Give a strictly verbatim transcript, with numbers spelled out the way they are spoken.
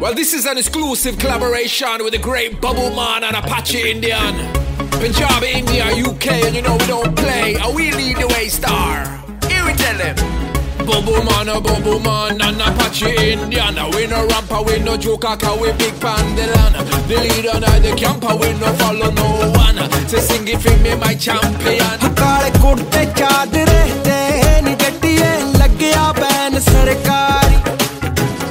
Well, this is an exclusive collaboration with the great Bubble Man and Apache Indian. Punjab, India, U K, and you know we don't play. And we lead the way, star. Here we tell them. Bubble Man, a Bubble Man and Apache Indian. We no rapper, we no joker, cause we big pandelan. The leader and the camper, we no follow no one. Say sing it for me, my champion. Kaale kurte chaadre te ni gattiye lagya ban sarkar